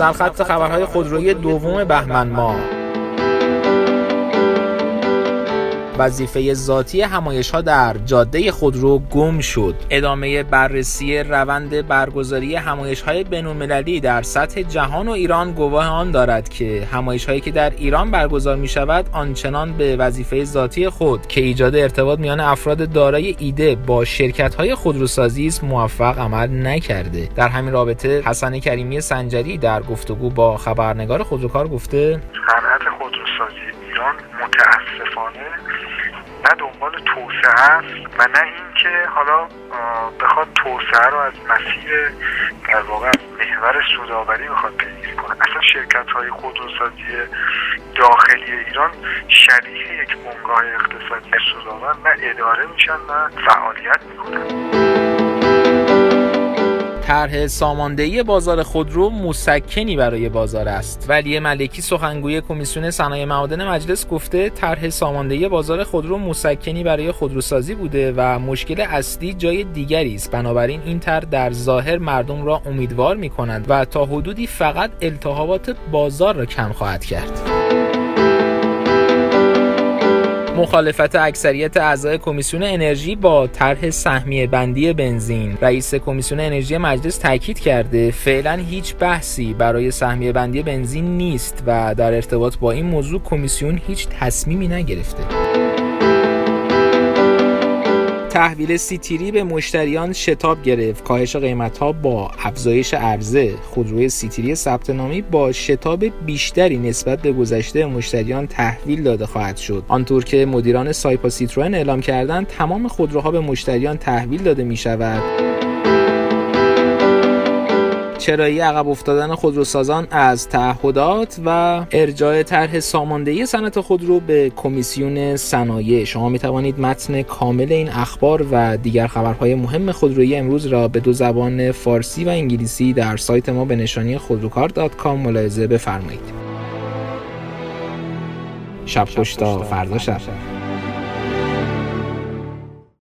سرخط خبرهای خودرویی 2 بهمن ماه. وظیفه ذاتی همایش‌ها در جاده خودرو گم شد. ادامه بررسی روند برگزاری همایش‌های بین‌المللی در سطح جهان و ایران گواه آن دارد که همایش‌هایی که در ایران برگزار می‌شود آنچنان به وظیفه ذاتی خود که ایجاد ارتباط میان افراد دارای ایده با شرکت‌های خودروسازی است موفق عمل نکرده. در همین رابطه حسن کریمی سنجری در گفتگو با خبرنگار خودروکار گفته صنعت خودروسازی ایران متأسفانه نه دنبال توسعه است و نه اینکه حالا بخواد توسعه رو از مسیر در واقع محور سودآوری بخواد پیگیری کنه. اصلا شرکت‌های خودروسازی داخلی ایران شبیه یک بنگاه اقتصادی سودآور نه اداره میشن نه فعالیت میکنن. طرح ساماندهی بازار خودرو مسکنی برای بازار است. ولی ملکی سخنگوی کمیسیون صنایع معادن مجلس گفته طرح ساماندهی بازار خودرو مسکنی برای خودروسازی بوده و مشکل اصلی جای دیگری است. بنابراین این طرح در ظاهر مردم را امیدوار می‌کند و تا حدودی فقط التهابات بازار را کم خواهد کرد. مخالفت اکثریت اعضای کمیسیون انرژی با طرح سهمیه بندی بنزین. رئیس کمیسیون انرژی مجلس تاکید کرده فعلا هیچ بحثی برای سهمیه بندی بنزین نیست و در ارتباط با این موضوع کمیسیون هیچ تصمیمی نگرفته. تحویل سیتیری به مشتریان شتاب گرفت. کاهش قیمت‌ها با افزایش عرضه. خودروی سیتیری ثبت نامی با شتاب بیشتری نسبت به گذشته مشتریان تحویل داده خواهد شد. آنطور که مدیران سایپا سیتروئن اعلام کردند تمام خودروها به مشتریان تحویل داده می‌شود. چرایی عقب افتادن خودروسازان از تعهدات و ارجاع طرح ساماندهی صنعت خودرو به کمیسیون صنایع. شما می توانید متن کامل این اخبار و دیگر خبرهای مهم خودرویی امروز را به 2 زبان فارسی و انگلیسی در سایت ما به نشانی خودروکار.com ملاحظه بفرمایید. شب خوش تا فردا شب.